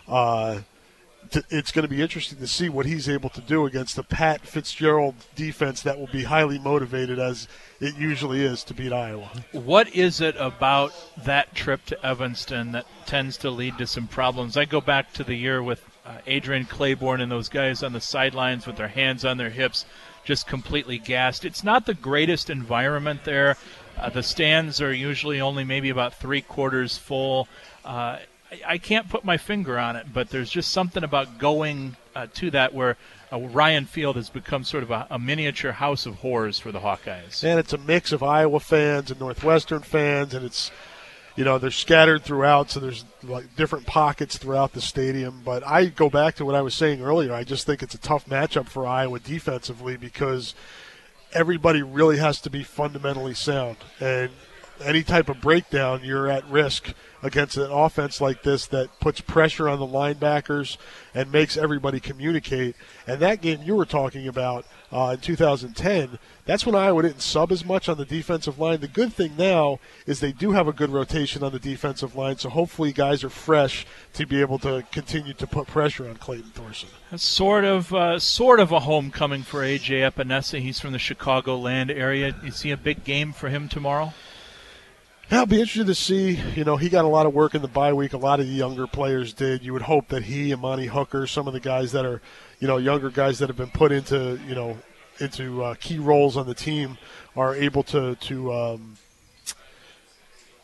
uh, – it's going to be interesting to see what he's able to do against the Pat Fitzgerald defense that will be highly motivated, as it usually is, to beat Iowa. What is it about that trip to Evanston that tends to lead to some problems? I go back to the year with uh, Adrian Claiborne and those guys on the sidelines with their hands on their hips, just completely gassed. It's not the greatest environment there. Uh, the stands are usually only maybe about three quarters full. Uh, I can't put my finger on it, but there's just something about going uh, to that where uh, Ryan Field has become sort of a, a miniature house of horrors for the Hawkeyes. And it's a mix of Iowa fans and Northwestern fans, and it's, you know, they're scattered throughout, so there's like different pockets throughout the stadium. But I go back to what I was saying earlier. I just think it's a tough matchup for Iowa defensively because everybody really has to be fundamentally sound, and any type of breakdown, you're at risk against an offense like this that puts pressure on the linebackers and makes everybody communicate. And that game you were talking about uh, in two thousand ten, that's when Iowa didn't sub as much on the defensive line. The good thing now is they do have a good rotation on the defensive line, so hopefully guys are fresh to be able to continue to put pressure on Clayton Thorson. That's sort of, uh, sort of a homecoming for A J Epinesa. He's from the Chicagoland area. You see a big game for him tomorrow? Yeah, I'll be interested to see. You know, he got a lot of work in the bye week. A lot of the younger players did. You would hope that he, Amani Hooker, some of the guys that are, you know, younger guys that have been put into, you know, into uh, key roles on the team are able to to um,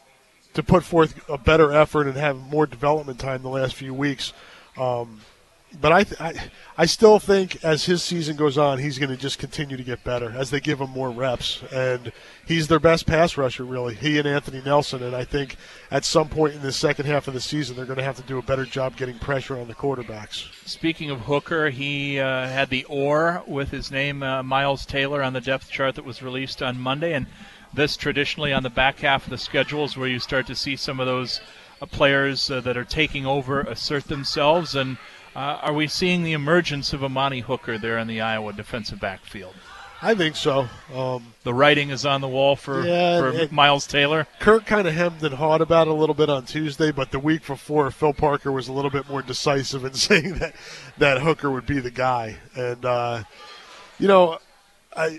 to put forth a better effort and have more development time the last few weeks. Um, but I, th- I I still think as his season goes on, he's going to just continue to get better as they give him more reps. And he's their best pass rusher, really, he and Anthony Nelson. And I think at some point in the second half of the season, they're going to have to do a better job getting pressure on the quarterbacks. Speaking of Hooker, he uh, had the or with his name, uh, Miles Taylor, on the depth chart that was released on Monday. And this traditionally on the back half of the schedule is where you start to see some of those uh, players uh, that are taking over assert themselves. And Uh, are we seeing the emergence of Amani Hooker there in the Iowa defensive backfield? I think so. Um, the writing is on the wall for, yeah, for it, Miles Taylor. Kirk kind of hemmed and hawed about it a little bit on Tuesday, but the week before, Phil Parker was a little bit more decisive in saying that, that Hooker would be the guy. And, uh, you know, I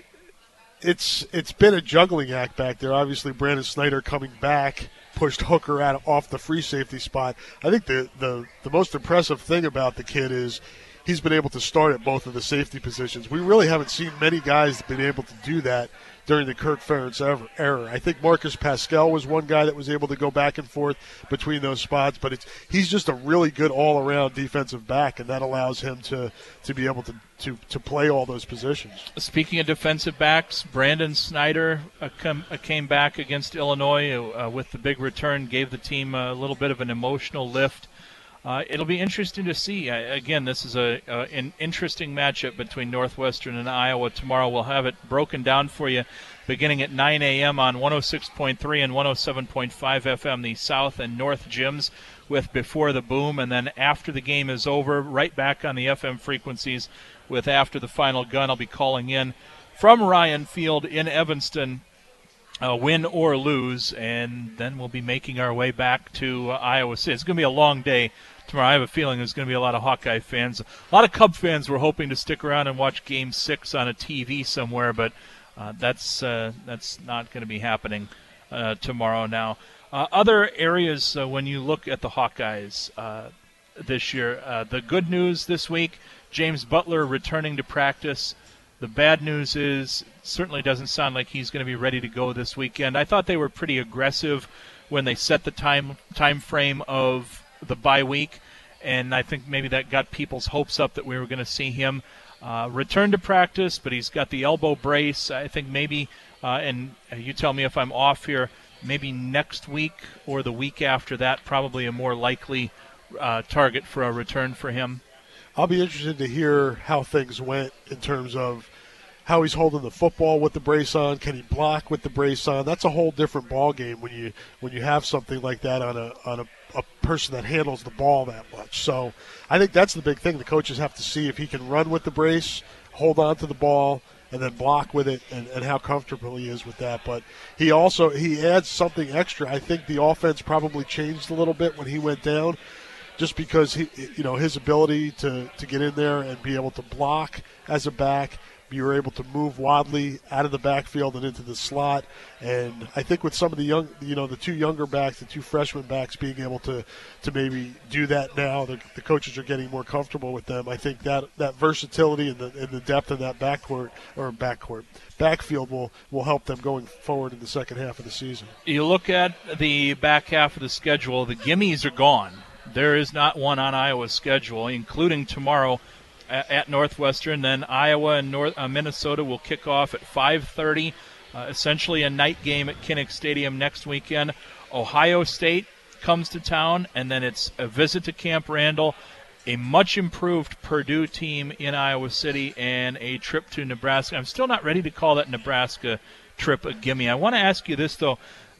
it's it's been a juggling act back there. Obviously, Brandon Snyder coming back pushed Hooker out off the free safety spot. I think the, the, the most impressive thing about the kid is he's been able to start at both of the safety positions. We really haven't seen many guys that have been able to do that during the Kirk Ferentz era. I think Marcus Pascal was one guy that was able to go back and forth between those spots, but it's he's just a really good all-around defensive back, and that allows him to, to be able to, to, to play all those positions. Speaking of defensive backs, Brandon Snyder uh, come, uh, came back against Illinois uh, with the big return, gave the team a little bit of an emotional lift. Uh, it'll be interesting to see. Uh, again, this is a uh, an interesting matchup between Northwestern and Iowa. Tomorrow we'll have it broken down for you beginning at nine a.m. on one oh six point three and one oh seven point five F M, the South and North gyms, with Before the Boom. And then after the game is over, right back on the F M frequencies with After the Final Gun. I'll be calling in from Ryan Field in Evanston, uh, win or lose, and then we'll be making our way back to uh, Iowa City. It's going to be a long day tomorrow. I have a feeling there's going to be a lot of Hawkeye fans. A lot of Cub fans were hoping to stick around and watch Game six on a T V somewhere, but uh, that's uh, that's not going to be happening uh, tomorrow now. Uh, other areas uh, when you look at the Hawkeyes uh, this year, uh, the good news this week, James Butler returning to practice. The bad news is certainly doesn't sound like he's going to be ready to go this weekend. I thought they were pretty aggressive when they set the time time frame of the bye week, and I think maybe that got people's hopes up that we were going to see him uh, return to practice, but he's got the elbow brace. I think maybe, uh, and you tell me if I'm off here, maybe next week or the week after that, probably a more likely uh, target for a return for him. I'll be interested to hear how things went in terms of how he's holding the football with the brace on. Can he block with the brace on? That's a whole different ball game when you when you have something like that on a on a, a person that handles the ball that much. So I think that's the big thing. The coaches have to see if he can run with the brace, hold on to the ball, and then block with it, and, and how comfortable he is with that. But he also he adds something extra. I think the offense probably changed a little bit when he went down, just because he, you know, his ability to, to get in there and be able to block as a back. You were able to move Wadley out of the backfield and into the slot. And I think with some of the young, you know, the two younger backs, the two freshman backs being able to, to maybe do that now, the, the coaches are getting more comfortable with them. I think that, that versatility and the, and the depth of that backcourt or backcourt backfield will, will help them going forward in the second half of the season. You look at the back half of the schedule, the gimmies are gone. There is not one on Iowa's schedule, including tomorrow at Northwestern. Then Iowa and North, uh, Minnesota will kick off at five thirty, uh, essentially a night game at Kinnick Stadium next weekend. Ohio State comes to town, and then it's a visit to Camp Randall, a much improved Purdue team in Iowa City, and a trip to Nebraska. I'm still not ready to call that Nebraska trip a gimme. I want to ask you this, though.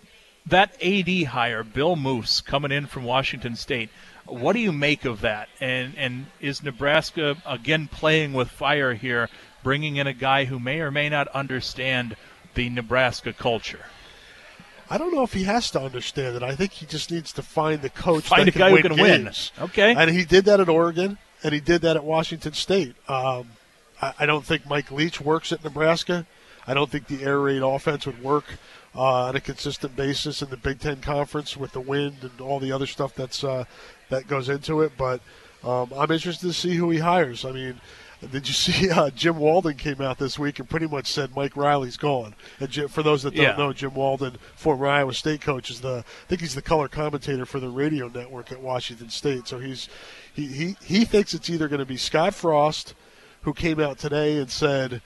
That A D hire, Bill Moose, coming in from Washington State, what do you make of that? And and is Nebraska, again, playing with fire here, bringing in a guy who may or may not understand the Nebraska culture? I don't know if he has to understand it. I think he just needs to find the coach find that a guy can who win can games. win. Okay. And he did that at Oregon, and he did that at Washington State. Um, I, I don't think Mike Leach works at Nebraska. I don't think the air raid offense would work Uh, on a consistent basis in the Big Ten Conference with the wind and all the other stuff that's uh, that goes into it. But um, I'm interested to see who he hires. I mean, Did you see uh, Jim Walden came out this week and pretty much said Mike Riley's gone? And Jim, for those that don't Yeah. know, Jim Walden, former Iowa State coach, is the I think he's the color commentator for the radio network at Washington State. So he's he he, he thinks it's either going to be Scott Frost, who came out today and said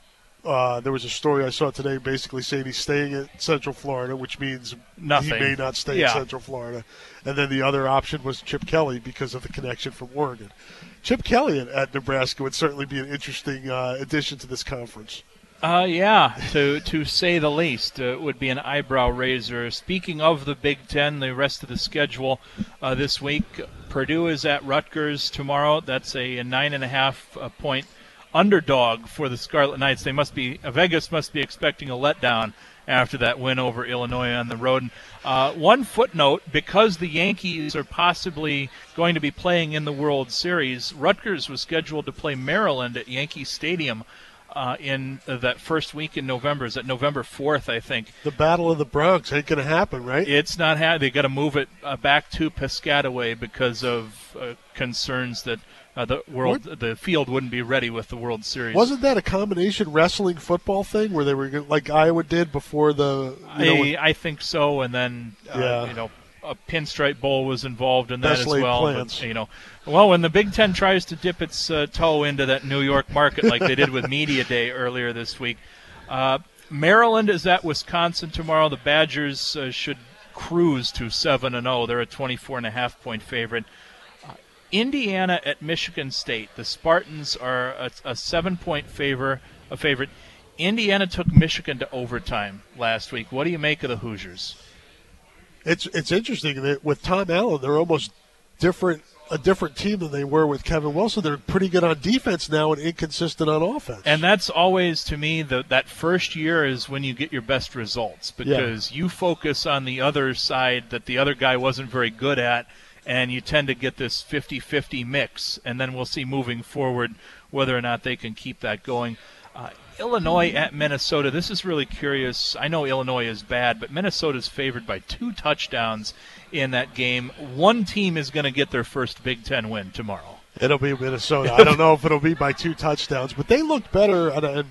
uh, there was a story I saw today basically saying he's staying at Central Florida, which means Nothing. he may not stay Yeah. in Central Florida. And then the other option was Chip Kelly because of the connection from Oregon. Chip Kelly at, at Nebraska would certainly be an interesting uh, addition to this conference. Uh, yeah, to to say the least, uh, would be an eyebrow raiser. Speaking of the Big Ten, the rest of the schedule uh, this week, Purdue is at Rutgers tomorrow. That's a, a nine and a half uh, point underdog for the Scarlet Knights. They must be uh, Vegas must be expecting a letdown after that win over Illinois on the road. Uh, one footnote, because the Yankees are possibly going to be playing in the World Series, Rutgers was scheduled to play Maryland at Yankee Stadium uh, in uh, that first week in November. Is that November fourth, I think? The Battle of the Bronx ain't going to happen, right? It's not happening. They got to move it uh, back to Piscataway because of uh, concerns that uh, the world, What? the field wouldn't be ready with the World Series. Wasn't that a combination wrestling football thing where they were gonna- like Iowa did before the? You know, I, when- I think so, and then uh, Yeah. you know a Pinstripe Bowl was involved in that Best as laid well. plans. But, you know, well, when the Big Ten tries to dip its uh, toe into that New York market like they did with Media Day earlier this week, uh, Maryland is at Wisconsin tomorrow. The Badgers uh, should cruise to seven and zero. They're a twenty-four and a half point favorite. Uh, Indiana at Michigan State. The Spartans are a, a seven point favor, a favorite. Indiana took Michigan to overtime last week. What do you make of the Hoosiers? It's it's interesting that with Tom Allen, they're almost different a different team than they were with Kevin Wilson. They're pretty good on defense now and inconsistent on offense. And that's always, to me, the, that first year is when you get your best results because you focus on the other side that the other guy wasn't very good at, and you tend to get this fifty-fifty mix, and then we'll see moving forward whether or not they can keep that going. Uh, Illinois at Minnesota. This is really curious. I know Illinois is bad, but Minnesota's favored by two touchdowns in that game. One team is going to get their first Big Ten win tomorrow. It'll be Minnesota. I don't know if it'll be by two touchdowns, but they looked better. And, and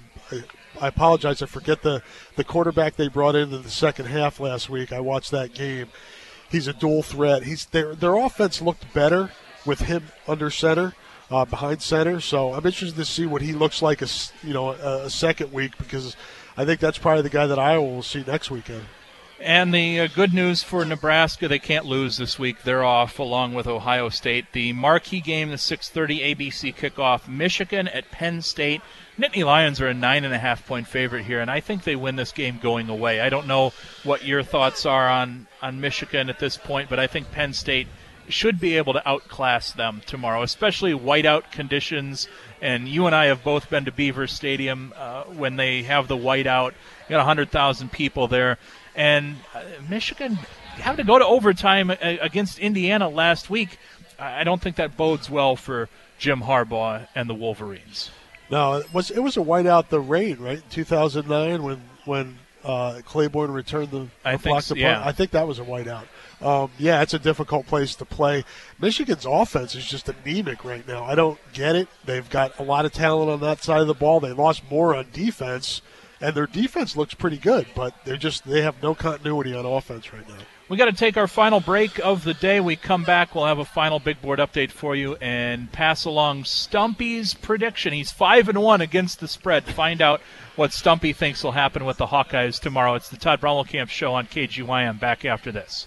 I apologize, I forget the, the quarterback they brought in in the second half last week. I watched that game. He's a dual threat. He's their their offense looked better with him under center. Uh, behind center, so I'm interested to see what he looks like a, s- you know, a, a second week because I think that's probably the guy that Iowa will see next weekend. And the uh, good news for Nebraska, they can't lose this week. They're off along with Ohio State. The marquee game, the six thirty A B C kickoff, Michigan at Penn State. Nittany Lions are a nine and a half point favorite here, and I think they win this game going away. I don't know what your thoughts are on, on Michigan at this point, but I think Penn State should be able to outclass them tomorrow, especially whiteout conditions. And you and I have both been to Beaver Stadium uh, when they have the whiteout. You got one hundred thousand people there. And uh, Michigan having to go to overtime uh, against Indiana last week, I don't think that bodes well for Jim Harbaugh and the Wolverines. No, it was it was a whiteout the rain, right? In two thousand nine when when uh, Claiborne returned the I the think blocked so, the yeah. punt. I think that was a whiteout. Um, yeah, it's a difficult place to play. Michigan's offense is just anemic right now. I don't get it. They've got a lot of talent on that side of the ball. They lost more on defense, and their defense looks pretty good, but they're just they have no continuity on offense right now. We got to take our final break of the day. We come back, we'll have a final big board update for you and pass along Stumpy's prediction. He's five and one against the spread. Find out what Stumpy thinks will happen with the Hawkeyes tomorrow. It's the Todd Brommelkamp Show on K G Y M. Back after this.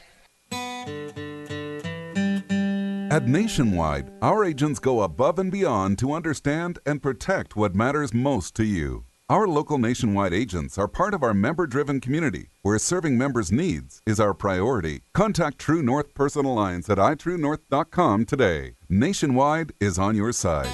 At Nationwide, our agents go above and beyond to understand and protect what matters most to you. Our local Nationwide agents are part of our member-driven community, where serving members' needs is our priority. Contact True North Personal Lines at i true north dot com today. Nationwide is on your side.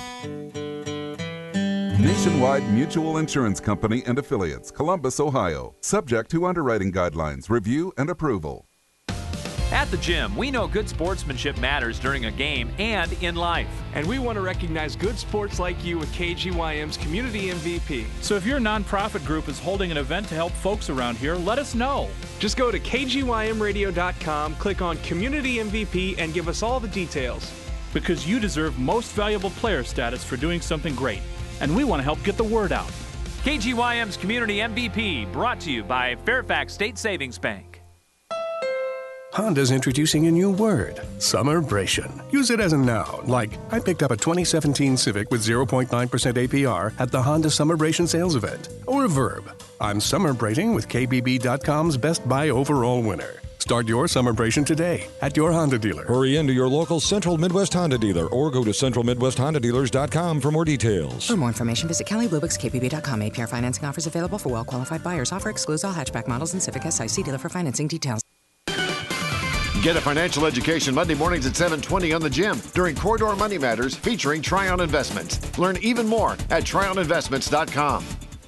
Nationwide Mutual Insurance Company and Affiliates, Columbus, Ohio. Subject to underwriting guidelines, review, and approval. At the gym, we know good sportsmanship matters during a game and in life. And we want to recognize good sports like you with K G Y M's Community M V P. So if your nonprofit group is holding an event to help folks around here, let us know. Just go to K G Y M radio dot com, click on Community M V P, and give us all the details. because you deserve most valuable player status for doing something great, and we want to help get the word out. K G Y M's Community M V P, brought to you by Fairfax State Savings Bank. Honda's introducing a new word, summerbration. Use it as a noun, like, I picked up a twenty seventeen Civic with zero point nine percent A P R at the Honda Summerbration sales event. Or a verb, I'm summerbrating with K B B dot com's Best Buy overall winner. Start your summerbration today at your Honda dealer. Hurry into your local Central Midwest Honda dealer or go to central midwest honda dealers dot com for more details. For more information, visit Kelly Blue Books K B B dot com. A P R financing offers available for well-qualified buyers. Offer excludes all hatchback models and Civic S I. See dealer for financing details. Get a financial education Monday mornings at seven twenty on the Gym during Corridor Money Matters featuring Tryon Investments. Learn even more at tryon investments dot com.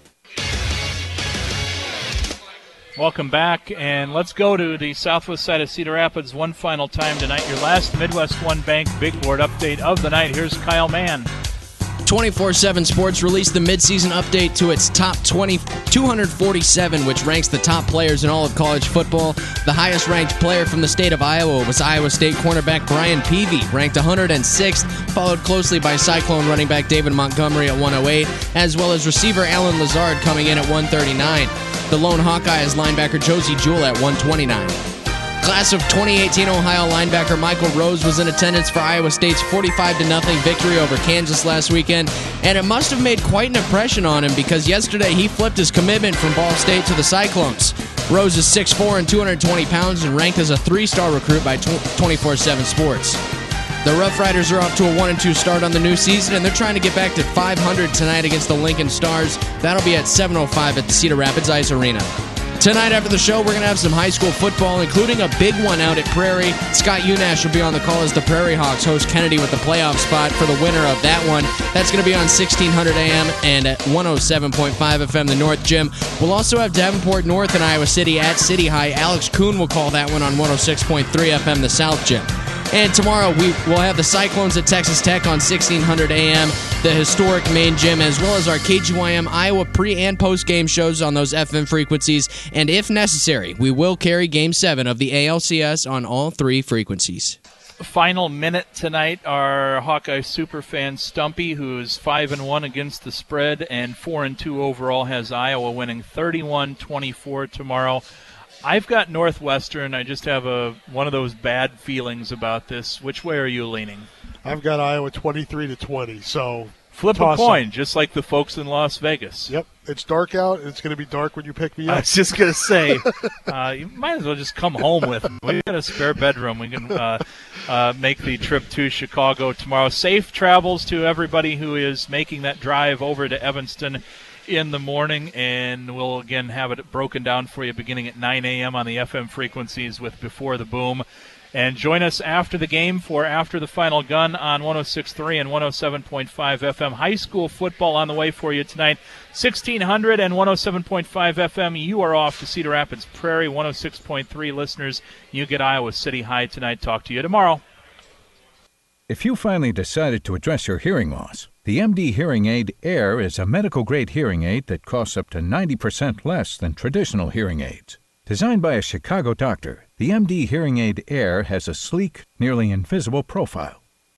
Welcome back, and let's go to the southwest side of Cedar Rapids one final time tonight. Your last Midwest One Bank Big Board update of the night. Here's Kyle Mann. twenty-four seven Sports released the midseason update to its top twenty, two hundred forty-seven, which ranks the top players in all of college football. The highest-ranked player from the state of Iowa was Iowa State cornerback Brian Peavy, ranked one hundred sixth, followed closely by Cyclone running back David Montgomery at one oh eight, as well as receiver Alan Lazard coming in at one thirty-nine. The lone Hawkeye is linebacker Josie Jewell at one twenty-nine. Class of twenty eighteen Ohio linebacker Michael Rose was in attendance for Iowa State's forty-five to nothing victory over Kansas last weekend, and it must have made quite an impression on him because yesterday he flipped his commitment from Ball State to the Cyclones. Rose is six foot four and two hundred twenty pounds and ranked as a three-star recruit by twenty-four seven Sports. The Rough Riders are off to a one and two start on the new season, and they're trying to get back to five hundred tonight against the Lincoln Stars. That'll be at seven oh five at the Cedar Rapids Ice Arena. Tonight after the show, we're going to have some high school football, including a big one out at Prairie. Scott Unash will be on the call as the Prairie Hawks host Kennedy with the playoff spot for the winner of that one. That's going to be on sixteen hundred A M and at one oh seven point five F M, the North Gym. We'll also have Davenport North and Iowa City at City High. Alex Kuhn will call that one on one oh six point three F M, the South Gym. And tomorrow we will have the Cyclones at Texas Tech on sixteen hundred A M, the historic main gym, as well as our K G Y M Iowa pre- and post-game shows on those F M frequencies. And if necessary, we will carry Game seven of the A L C S on all three frequencies. Final minute tonight, our Hawkeye superfan Stumpy, who's five and one against the spread and four and two overall, has Iowa winning thirty-one twenty-four tomorrow. I've got Northwestern. I just have a one of those bad feelings about this. Which way are you leaning? I've got Iowa twenty-three to twenty. So flip a coin, just like the folks in Las Vegas. Yep, it's dark out. It's going to be dark when you pick me up. I was just going to say, uh, you might as well just come home with me. We've got a spare bedroom. We can uh, uh, make the trip to Chicago tomorrow. Safe travels to everybody who is making that drive over to Evanston in the morning, and we'll again have it broken down for you beginning at nine A M on the F M frequencies with Before the Boom. And join us after the game for After the Final Gun on one oh six point three and one oh seven point five F M. High school football on the way for you tonight. sixteen hundred and one oh seven point five F M. You are off to Cedar Rapids Prairie. one oh six point three listeners, you get Iowa City High tonight. Talk to you tomorrow. If you finally decided to address your hearing loss, the M D Hearing Aid Air is a medical-grade hearing aid that costs up to ninety percent less than traditional hearing aids. Designed by a Chicago doctor, the M D Hearing Aid Air has a sleek, nearly invisible profile